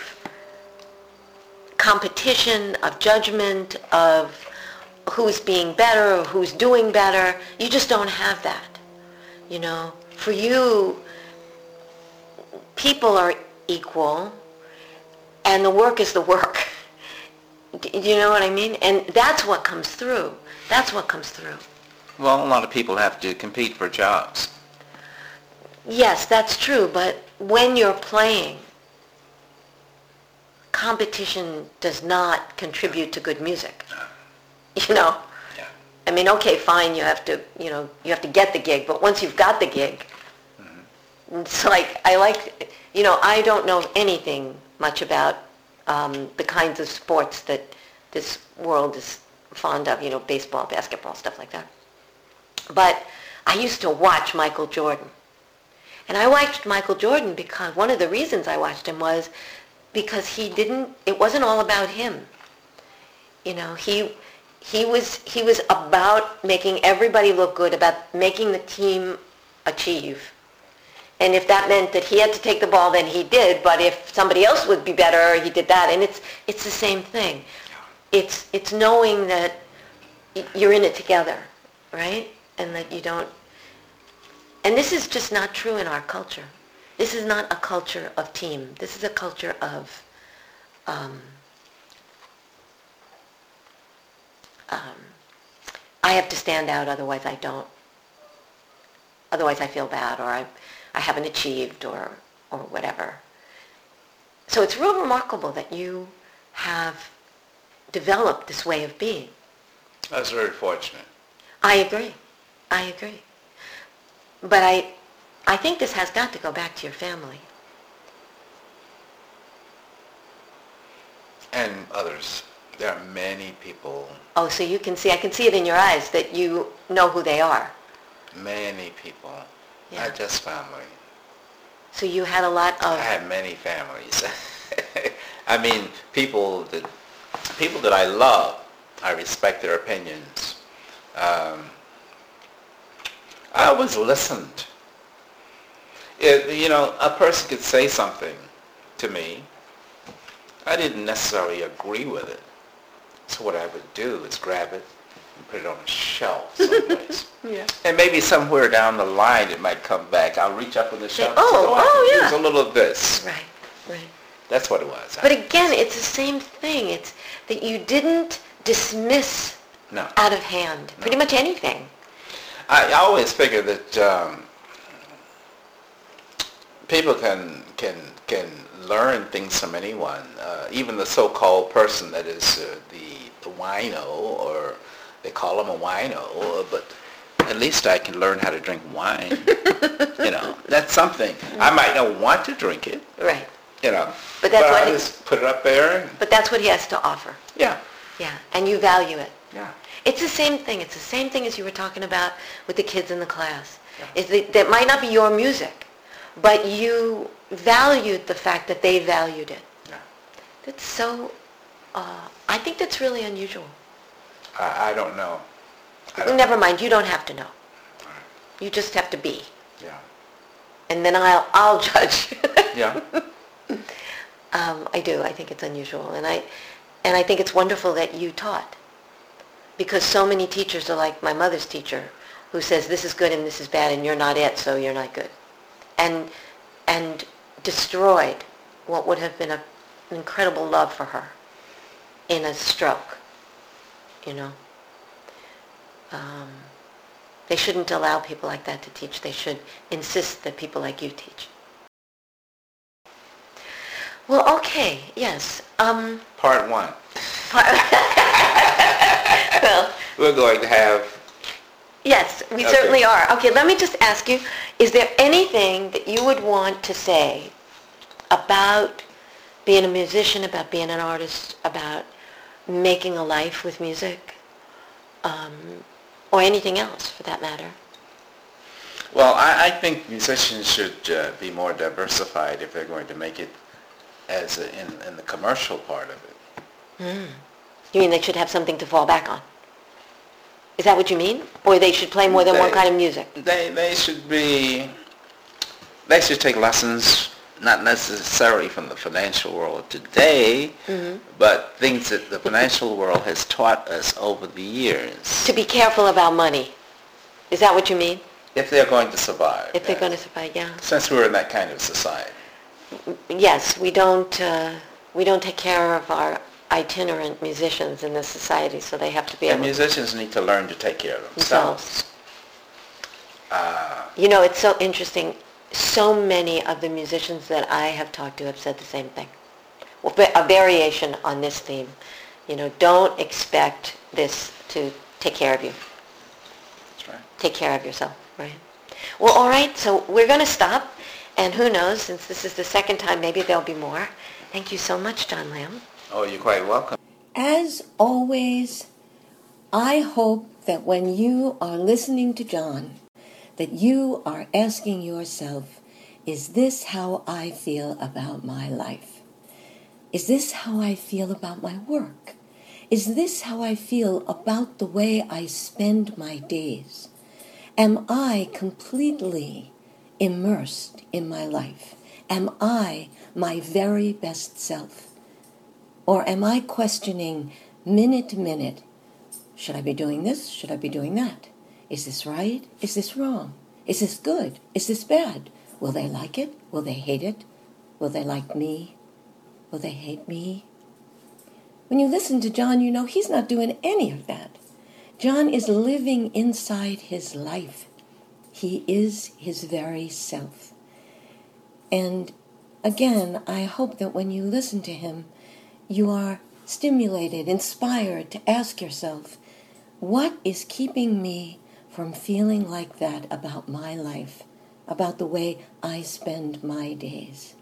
D: competition, of judgment, of who's being better, or who's doing better. You just don't have that. You know, for you, people are equal, and the work is the work. Do you know what I mean? And that's what comes through. That's what comes through.
C: Well, a lot of people have to compete for jobs.
D: Yes, that's true, but when you're playing, competition does not contribute to good music. You know?
C: Yeah.
D: I mean, okay, fine, you have to, you know, you have to get the gig, but once you've got the gig, mm-hmm. it's like, I like, you know, I don't know anything much about um, the kinds of sports that this world is fond of, you know, baseball, basketball, stuff like that. But I used to watch Michael Jordan. And I watched Michael Jordan because one of the reasons I watched him was because he didn't, it wasn't all about him. You know, he he was he was about making everybody look good, about making the team achieve. And if that meant that he had to take the ball, then he did. But if somebody else would be better, he did that. And it's it's the same thing. It's it's knowing that you're in it together, right? And that you don't. And this is just not true in our culture. This is not a culture of team. This is a culture of um, um, I have to stand out, otherwise I don't. Otherwise I feel bad, or I, I haven't achieved, or or whatever. So it's real remarkable that you have developed this way of being.
C: I was very fortunate.
D: I agree. I agree. But I, I think this has got to go back to your family.
C: And others. There are many people,
D: Oh, so you can see, I can see it in your eyes that you know who they are.
C: many people,
D: Yeah.
C: not just family.
D: So you had a lot
C: I
D: of,
C: had many families. I mean, people that people that I love. I respect their opinions. Um, I always listened. It, you know, a person could say something to me. I didn't necessarily agree with it. So what I would do is grab it and put it on a shelf someplace.
D: yeah.
C: And maybe somewhere down the line it might come back. I'll reach up on the shelf.
D: oh,
C: and say, I
D: oh,
C: could
D: yeah.
C: use a little of this.
D: Right, right.
C: That's what it was.
D: But again, it's the same thing. It's that you didn't dismiss
C: No.
D: out of hand pretty much anything.
C: I, I always figure that um, people can can can learn things from anyone, uh, even the so-called person that is uh, the, the wino, or they call him a wino, but at least I can learn how to drink wine. You know, that's something. I might not want to drink it,
D: Right.
C: you know,
D: But that's
C: but
D: what
C: I
D: it-
C: just put it up there. And,
D: But that's what he has to offer.
C: yeah,
D: Yeah. And you value it.
C: yeah.
D: It's the same thing. It's the same thing as you were talking about with the kids in the class.
C: Yeah.
D: Is that, that might not be your music, but you valued the fact that they valued it.
C: Yeah.
D: That's so, uh, I think that's really unusual.
C: I, I don't know. I don't
D: Never mind, you don't have to know. You just have to be.
C: Yeah.
D: And then I'll, I'll judge.
C: Yeah.
D: um, I do. I think it's unusual. And I, and I think it's wonderful that you taught. Because so many teachers are like my mother's teacher, who says this is good and this is bad and you're not it, so you're not good. And and destroyed what would have been a, an incredible love for her in a stroke, you know. Um, they shouldn't allow people like that to teach. They should insist that people like you teach. Well, okay, yes. Um,
C: Part one.
D: well,
C: We're going to have
D: yes, we
C: Okay.
D: certainly are. Okay, let me just ask you, is there anything that you would want to say about being a musician, about being an artist, about making a life with music, um, or anything else for that matter?
C: Well, I, I think musicians should uh, be more diversified if they're going to make it as a, in, in the commercial part of it.
D: Mm. You mean they should have something to fall back on? Is that what you mean? Or they should play more than
C: they,
D: one kind of music?
C: They they should be, they should take lessons, not necessarily from the financial world today, mm-hmm. but things that the financial world has taught us over the years.
D: To be careful about money. Is that what you mean?
C: If they're going to survive.
D: If they're
C: yes.
D: going to survive, yeah.
C: Since we're in that kind of society.
D: Yes, we don't uh, we don't take care of our itinerant musicians in this society, so they have to be
C: and
D: able
C: musicians
D: to
C: need to learn to take care of themselves.
D: Uh, you know, it's so interesting. So many of the musicians that I have talked to have said the same thing. Well, a variation on this theme. You know, don't expect this to take care of you.
C: That's right.
D: Take care of yourself, right? Well, all right, so we're going to stop. And who knows, since this is the second time, maybe there'll be more. Thank you so much, John Lamb.
C: Oh, you're quite welcome.
A: As always, I hope that when you are listening to John, that you are asking yourself, is this how I feel about my life? Is this how I feel about my work? Is this how I feel about the way I spend my days? Am I completely immersed in my life? Am I my very best self? Or am I questioning minute to minute, should I be doing this? Should I be doing that? Is this right? Is this wrong? Is this good? Is this bad? Will they like it? Will they hate it? Will they like me? Will they hate me? When you listen to John, you know he's not doing any of that. John is living inside his life. He is his very self. And again, I hope that when you listen to him, you are stimulated, inspired to ask yourself, what is keeping me from feeling like that about my life, about the way I spend my days?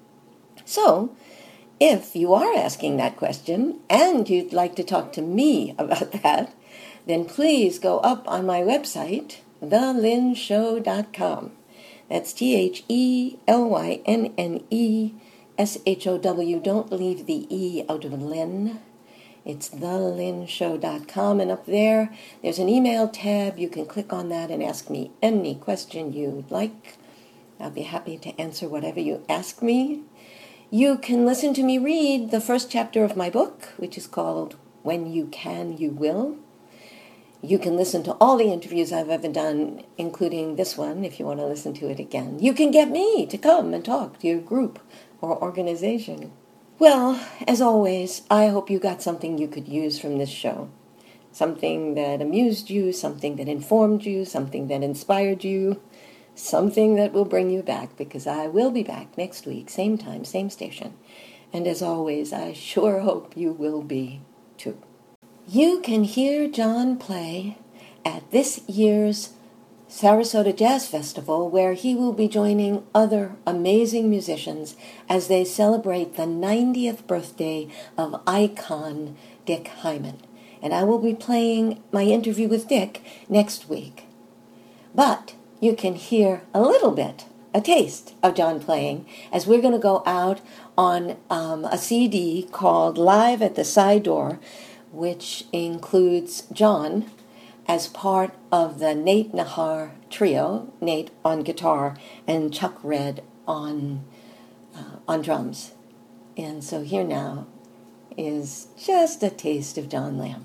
A: So, if you are asking that question and you'd like to talk to me about that, then please go up on my website, the lynn show dot com. That's T H E L Y N N E S H O W. Don't leave the E out of Lynn. It's the lynn show dot com, and up there, there's an email tab. You can click on that and ask me any question you'd like. I'll be happy to answer whatever you ask me. You can listen to me read the first chapter of my book, which is called When You Can, You Will. You can listen to all the interviews I've ever done, including this one, if you want to listen to it again. You can get me to come and talk to your group or organization. Well, as always, I hope you got something you could use from this show. Something that amused you, something that informed you, something that inspired you, something that will bring you back, because I will be back next week, same time, same station. And as always, I sure hope you will be too. You can hear John play at this year's Sarasota Jazz Festival, where he will be joining other amazing musicians as they celebrate the ninetieth birthday of icon Dick Hyman. And I will be playing my interview with Dick next week. But you can hear a little bit, a taste of John playing, as we're going to go out on um, a C D called Live at the Side Door, which includes John as part of the Nate Nahar trio, Nate on guitar and Chuck Red on uh, on drums. And so here now is just a taste of John Lamb.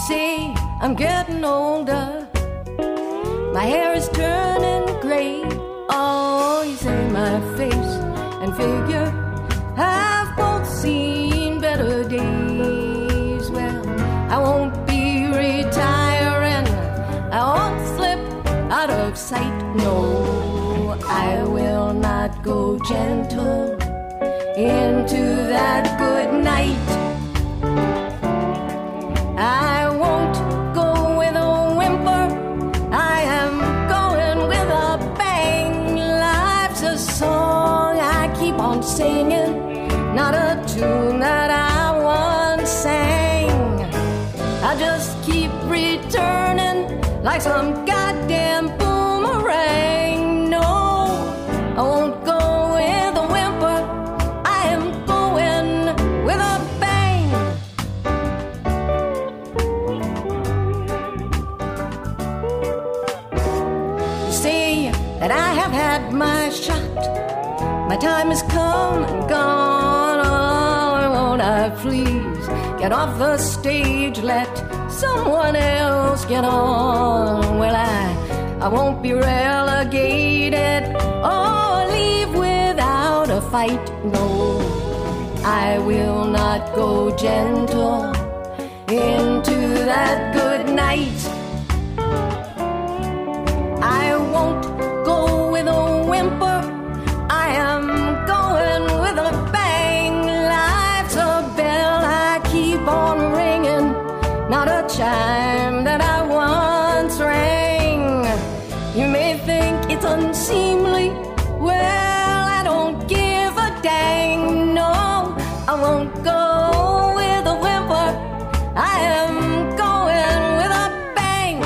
B: see, I'm getting older. My hair is turning gray. Oh, you say my face and figure have both seen better days. Well, I won't be retiring. I won't slip out of sight. No, I will not go gentle into that good night. I won't go with a whimper. I am going with a bang. Life's a song I keep on singing, not a tune that I once sang. I just keep returning like some goddamn boomerang. No, I won't go with a whimper. I am going with a bang. You see that I have had my shot. My time has come and gone. Oh, won't I please get off the stage, let someone else get on? Well, I, I won't be relegated or leave without a fight. No, I will not go gentle into that good night. I won't go with a whimper. I am going with a bang. Life's a bell I keep on ringing, not a chime that I once rang. You may think it's unseemly. Well, I don't give a dang. No, I won't go with a whimper. I am going with a bang.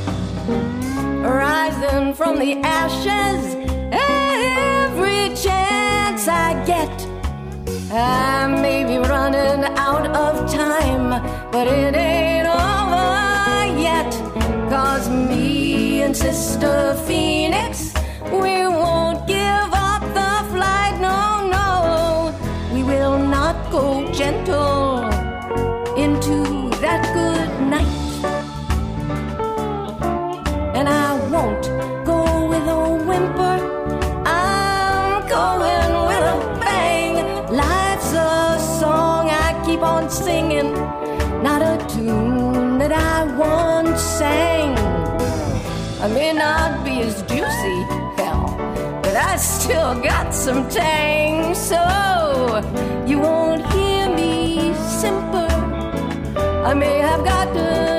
B: Rising from the ashes every chance I get. I may be running out of time, but it ain't over yet. 'Cause me and Sister Phoenix, we won't give up the flight. No, no, we will not go gentle into that good night. And I won't go with a whimper. I'm going with a bang. Life's a song I keep on singing, not a tune that I once sang. I may not be as juicy, hell, but I still got some tang. So you won't hear me simper. I may have gotten